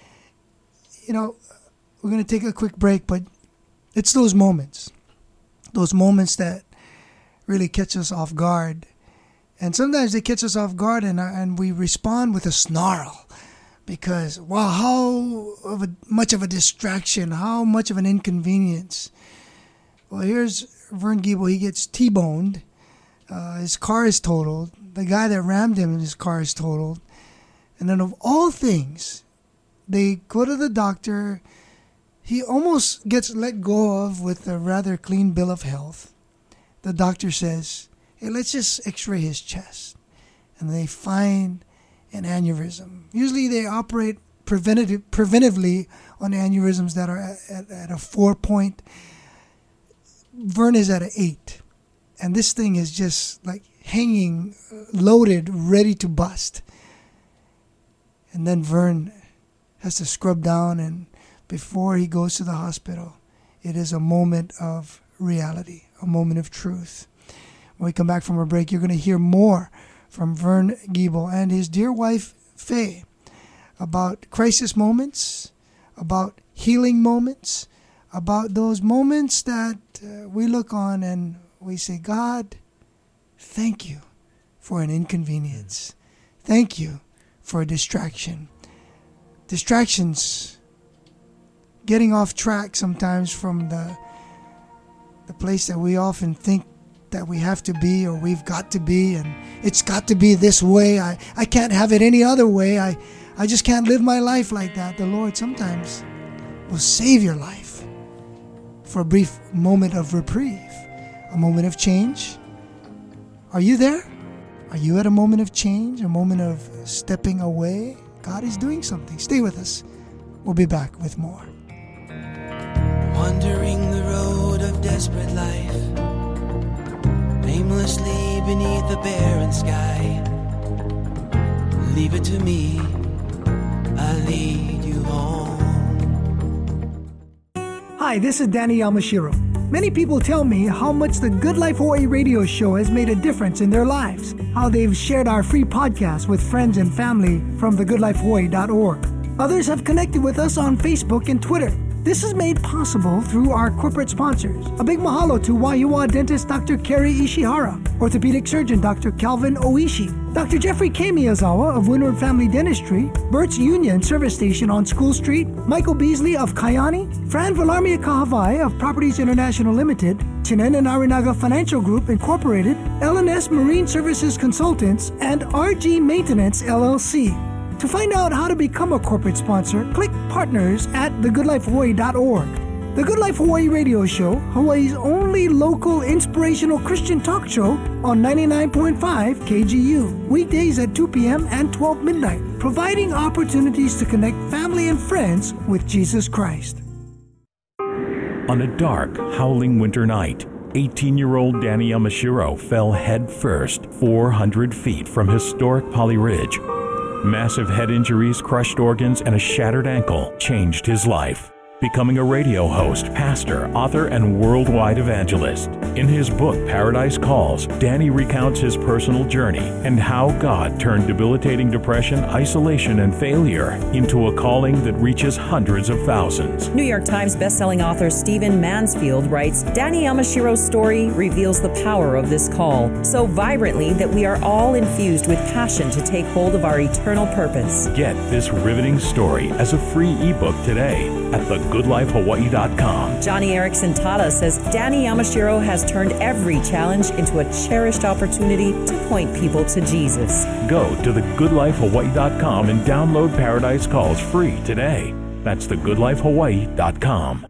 You know, we're going to take a quick break, but it's those moments, those moments that really catch us off guard. And sometimes they catch us off guard and, and we respond with a snarl because, wow, how of a, much of a distraction, how much of an inconvenience. Well, here's Vern Giebel. He gets T-boned. Uh, his car is totaled. The guy that rammed him, his car is totaled. And then of all things, they go to the doctor. He almost gets let go of with a rather clean bill of health. The doctor says, hey, let's just x-ray his chest. and they find an aneurysm. Usually they operate preventative, preventively on aneurysms that are at, at, at a four point. Vern is at an eight. And this thing is just like hanging, loaded, ready to bust. And then Vern has to scrub down, and before he goes to the hospital, it is a moment of reality, a moment of truth. When we come back from our break, you're going to hear more from Vern Giebel and his dear wife, Faye, about crisis moments, about healing moments, about those moments that uh, we look on and we say, God, thank you for an inconvenience. Thank you for a distraction. Distractions, getting off track sometimes from the the place that we often think that we have to be or we've got to be, and it's got to be this way. I, I can't have it any other way. I, I just can't live my life like that. The Lord sometimes will save your life for a brief moment of reprieve, a moment of change. Are you there? Are you at a moment of change, a moment of stepping away? God is doing something. Stay with us. We'll be back with more. Wandering the road of desperate life, aimlessly beneath the barren sky. Leave it to me, I'll lead you home. Hi, this is Danny Yamashiro. Many people tell me how much the Good Life Hawaii radio show has made a difference in their lives, how they've shared our free podcast with friends and family from the good life hawaii dot org. Others have connected with us on Facebook and Twitter. This is made possible through our corporate sponsors. A big mahalo to Waiua dentist Doctor Kerry Ishihara, orthopedic surgeon Doctor Calvin Oishi, Doctor Jeffrey K. Miyazawa of Windward Family Dentistry, Burt's Union Service Station on School Street, Michael Beasley of Kayani, Fran Villarmia Kahavai of Properties International Limited, Chinen and Arinaga Financial Group Incorporated, L and S Marine Services Consultants, and R G Maintenance L L C. To find out how to become a corporate sponsor, click Partners at the good life hawaii dot org. The Good Life Hawaii radio show, Hawaii's only local inspirational Christian talk show on ninety-nine point five K G U, weekdays at two p.m. and twelve midnight, providing opportunities to connect family and friends with Jesus Christ. On a dark, howling winter night, eighteen-year-old Danny Yamashiro fell head first four hundred feet from historic Polly Ridge. Massive head injuries, crushed organs, and a shattered ankle changed his life. Becoming a radio host, pastor, author, and worldwide evangelist. In his book, Paradise Calls, Danny recounts his personal journey and how God turned debilitating depression, isolation, and failure into a calling that reaches hundreds of thousands. New York Times bestselling author Stephen Mansfield writes, Danny Yamashiro's story reveals the power of this call so vibrantly that we are all infused with passion to take hold of our eternal purpose. Get this riveting story as a free ebook today at the good life hawaii dot com. Johnny Erickson Tada says Danny Yamashiro has turned every challenge into a cherished opportunity to point people to Jesus. Go to the good life hawaii dot com and download Paradise Calls free today. That's the good life hawaii dot com.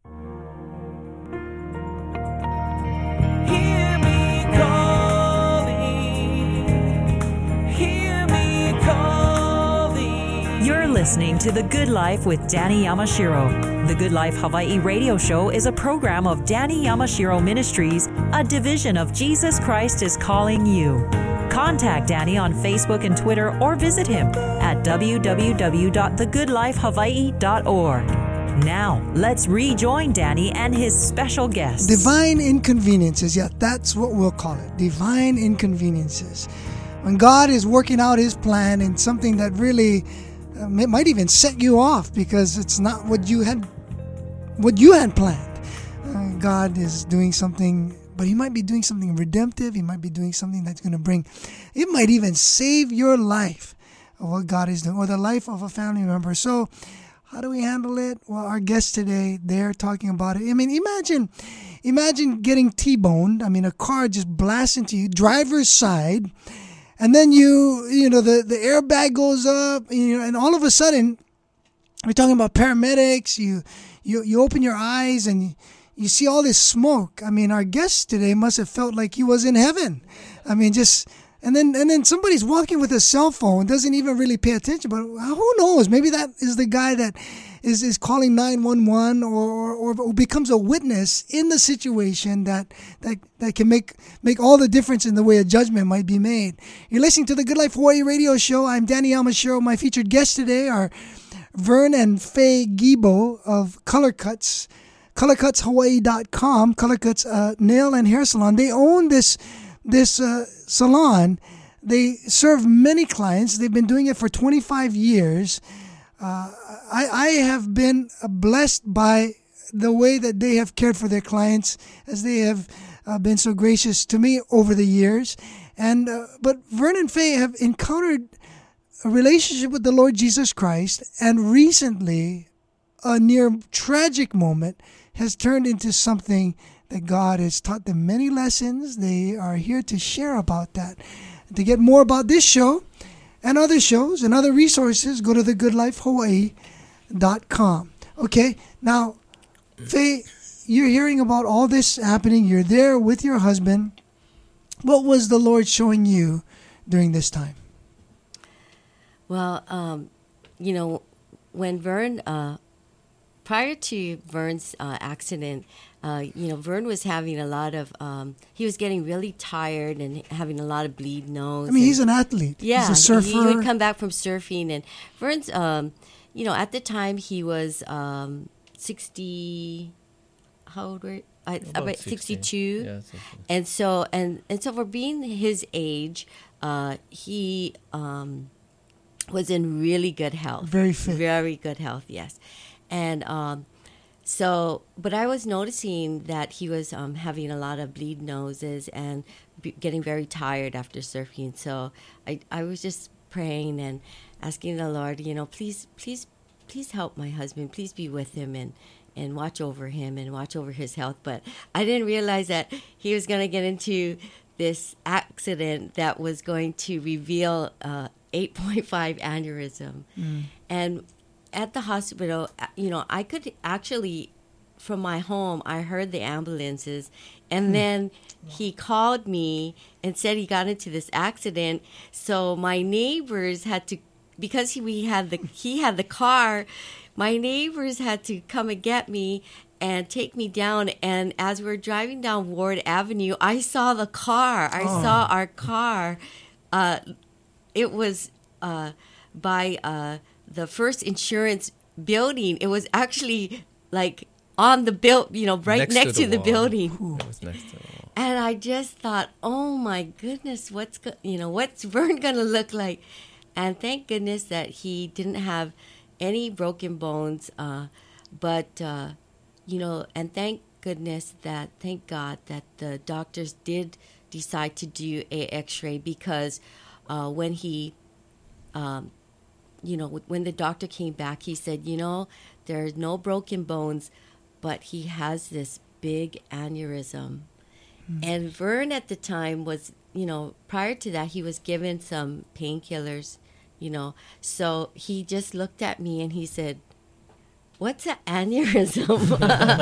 Hear me calling, hear me calling. You're listening to The Good Life with Danny Yamashiro. The Good Life Hawaii radio show is a program of Danny Yamashiro Ministries, a division of Jesus Christ is Calling You. Contact Danny on Facebook and Twitter or visit him at w w w dot the good life hawaii dot org. Now, let's rejoin Danny and his special guests. Divine inconveniences, yeah, that's what we'll call it. Divine inconveniences. When God is working out his plan in something that really uh, might even set you off because it's not what you had what you had planned. Uh, God is doing something, but he might be doing something redemptive. He might be doing something that's going to bring, it might even save your life of what God is doing or the life of a family member. So how do we handle it? Well, our guests today, they're talking about it. I mean, imagine, imagine getting T-boned. I mean, a car just blasts into you, driver's side, and then you, you know, the, the airbag goes up, you know, and all of a sudden, we're talking about paramedics. You, you, you open your eyes and you, you see all this smoke. I mean, our guest today must have felt like he was in heaven. I mean, just And then and then somebody's walking with a cell phone, doesn't even really pay attention. But who knows? Maybe that is the guy that is, is calling nine one one or, or or becomes a witness in the situation that that, that can make make all the difference in the way a judgment might be made. You're listening to the Good Life Hawaii radio show. I'm Danny Yamashiro. My featured guests today are Vern and Faye Gibo of Color Cuts, color cuts hawaii dot com. Color Cuts uh, nail and hair salon. They own this this uh, salon. They serve many clients. They've been doing it for twenty-five years. Uh, I, I have been blessed by the way that they have cared for their clients, as they have uh, been so gracious to me over the years. And uh, but Vern and Faye have encountered a relationship with the Lord Jesus Christ, and recently a near tragic moment has turned into something that God has taught them many lessons. They are here to share about that. To get more about this show and other shows and other resources, go to the good life hawaii dot com. Okay, now, Faye, you're hearing about all this happening. You're there with your husband. What was the Lord showing you during this time? Well, um, you know, when Vern, uh, prior to Vern's uh, accident, uh, you know, Vern was having a lot of, um, he was getting really tired and having a lot of bleed nose. I mean, and, he's an athlete. Yeah, he's a surfer. He would come back from surfing, and Vern's, um, you know, at the time he was um, sixty, how old were you? I, About about sixty. sixty-two. Yeah, sixty. And so, and, and so for being his age, uh, he, um, was in really good health. Very fit. Very good health, yes. And um, so, but I was noticing that he was um, having a lot of bleed noses and b- getting very tired after surfing. So I, I was just praying and asking the Lord, you know, please, please, please help my husband. Please be with him and, and watch over him and watch over his health. But I didn't realize that he was going to get into this accident that was going to reveal uh, eight point five aneurysm. Mm. And at the hospital, you know, I could actually, from my home, I heard the ambulances. And mm. then he called me and said he got into this accident. So my neighbors had to, because he, we had the, he had the car, my neighbors had to come and get me and take me down. And as we were driving down Ward Avenue, I saw the car. I oh. saw our car. Uh, it was uh, by uh, the First Insurance building. It was actually like on the build, you know, right next, next to, to the, the building. It was next to the wall. And I just thought, oh my goodness, what's go- you know what's Vern gonna look like? And thank goodness that he didn't have any broken bones, uh, but. Uh, You know, and thank goodness that, thank God that the doctors did decide to do a X-ray, because uh, when he, um, you know, when the doctor came back, he said, you know, there's no broken bones, but he has this big aneurysm. Mm-hmm. And Vern at the time was, you know, prior to that, he was given some painkillers, you know. So he just looked at me and he said, what's an aneurysm?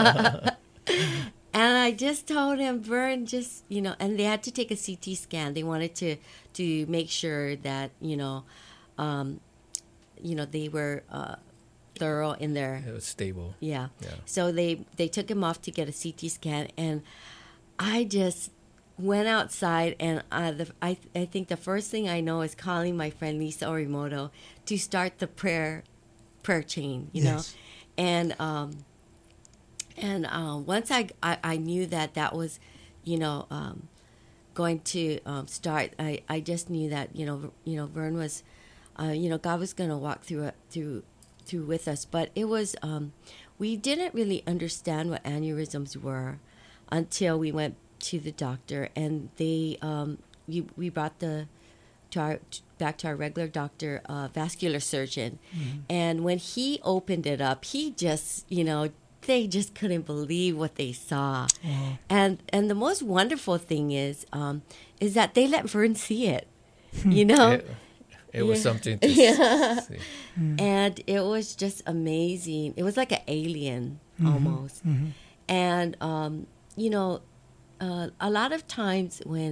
And I just told him, Vern, just, you know, and they had to take a C T scan. They wanted to, to make sure that, you know, um, you know, they were uh, thorough in their... It was stable. Yeah. yeah. So they, they took him off to get a C T scan. And I just went outside, and uh, the, I, I think the first thing I know is calling my friend Lisa Orimoto to start the prayer prayer chain, you yes. know. And um, and uh, once I, I, I knew that that was, you know, um, going to um, start, I, I just knew that, you know, you know, Vern was, uh, you know, God was going to walk through it, through through with us. But it was, um, we didn't really understand what aneurysms were until we went to the doctor, and they um, we we brought the to our back to our regular doctor, uh, vascular surgeon. Mm-hmm. And when he opened it up, he just, you know, they just couldn't believe what they saw. Mm-hmm. And and the most wonderful thing is, um, is that they let Vern see it, you know? It, it was yeah. something to yeah. see. Mm-hmm. And it was just amazing. It was like an alien, mm-hmm. almost. Mm-hmm. And, um, you know, uh, a lot of times when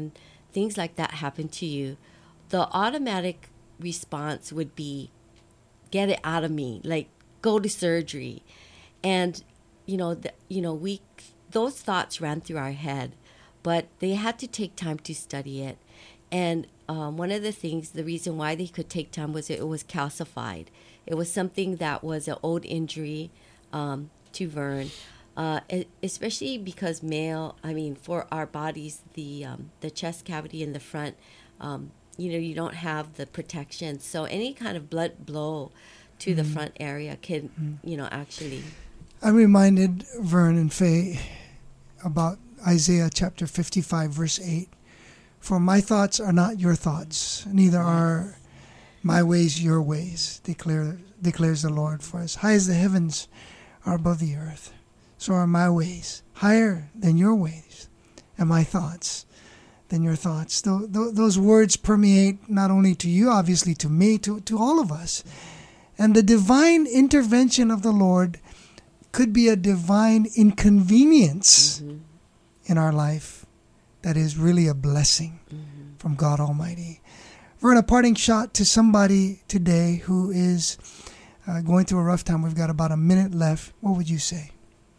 things like that happen to you, the automatic response would be, get it out of me, like go to surgery. And, you know, the, you know, we, those thoughts ran through our head, but they had to take time to study it. And um, one of the things, the reason why they could take time was it was calcified. It was something that was an old injury um, to Vern, uh, especially because male, I mean, for our bodies, the um, the chest cavity in the front, um, you know, you don't have the protection. So any kind of blood blow to mm-hmm. the front area can, mm-hmm. you know, actually. I'm reminded, Vern and Faye, about Isaiah chapter fifty-five, verse eight. For my thoughts are not your thoughts, neither are my ways your ways, declare, declares the Lord. For as high as the heavens are above the earth, so are my ways higher than your ways, and my thoughts than your thoughts. Th- th- those words permeate not only to you, obviously to me, to, to all of us. And the divine intervention of the Lord could be a divine inconvenience mm-hmm. in our life that is really a blessing mm-hmm. from God Almighty. Vern, a parting shot to somebody today who is uh, going through a rough time. We've got about a minute left. What would you say?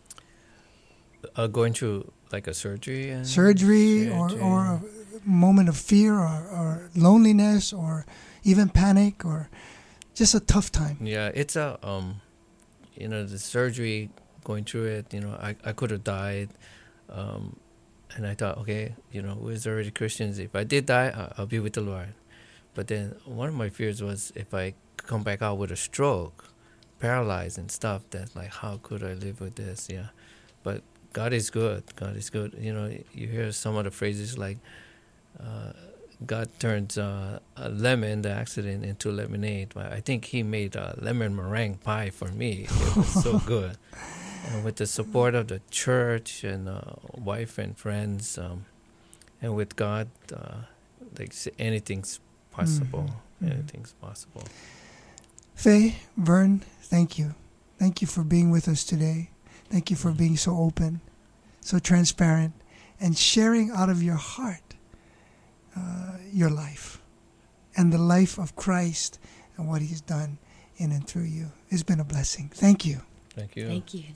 Uh, going through like a surgery? And surgery, surgery. Or, or a moment of fear or, or loneliness or even panic or just a tough time. Yeah, it's a, um, you know, the surgery, going through it, you know, I, I could have died. Um, and I thought, okay, you know, we're already Christians. If I did die, I'll, I'll be with the Lord. But then one of my fears was if I come back out with a stroke, paralyzed and stuff, that's like, how could I live with this? Yeah. But God is good. God is good. You know, you hear some of the phrases like, uh, God turns uh, a lemon, the accident, into lemonade. I think he made a lemon meringue pie for me. It was so good. And with the support of the church and uh, wife and friends, um, and with God, uh, like anything's possible. Mm-hmm. Anything's possible. Faye, Vern, thank you. Thank you for being with us today. Thank you for mm-hmm. being so open, so transparent, and sharing out of your heart uh, your life and the life of Christ and what He's done in and through you. It's been a blessing. Thank you. Thank you. Thank you.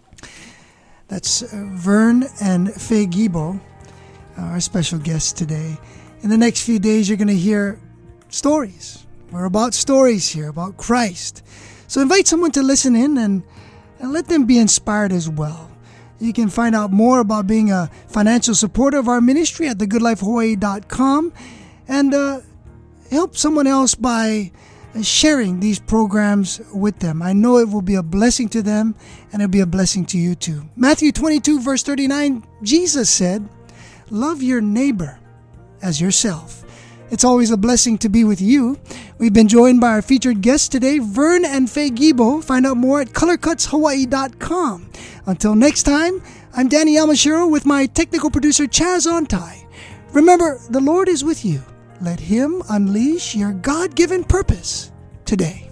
That's uh, Vern and Faye Gibo, uh, our special guests today. In the next few days, you're going to hear stories. We're about stories here, about Christ. So invite someone to listen in and, and let them be inspired as well. You can find out more about being a financial supporter of our ministry at the good life hawaii dot com and uh, help someone else by sharing these programs with them. I know it will be a blessing to them and it'll be a blessing to you too. Matthew twenty-two verse thirty-nine, Jesus said, love your neighbor as yourself. It's always a blessing to be with you. We've been joined by our featured guests today, Vern and Faye Gibo. Find out more at color cuts hawaii dot com. Until next time, I'm Danny Yamashiro with my technical producer Chaz Ontai. Remember, the Lord is with you. Let Him unleash your God-given purpose today.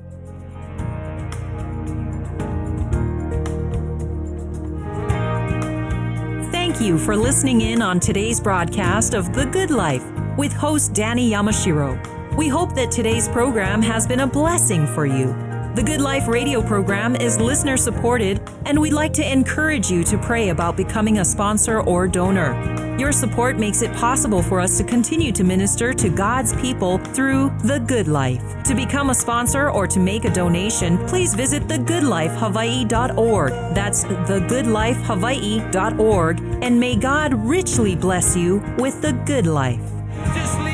Thank you for listening in on today's broadcast of The Good Life with host Danny Yamashiro. We hope that today's program has been a blessing for you. The Good Life radio program is listener supported, and we'd like to encourage you to pray about becoming a sponsor or donor. Your support makes it possible for us to continue to minister to God's people through The Good Life. To become a sponsor or to make a donation, please visit the good life hawaii dot org. That's the good life hawaii dot org, and may God richly bless you with the good life. Just leave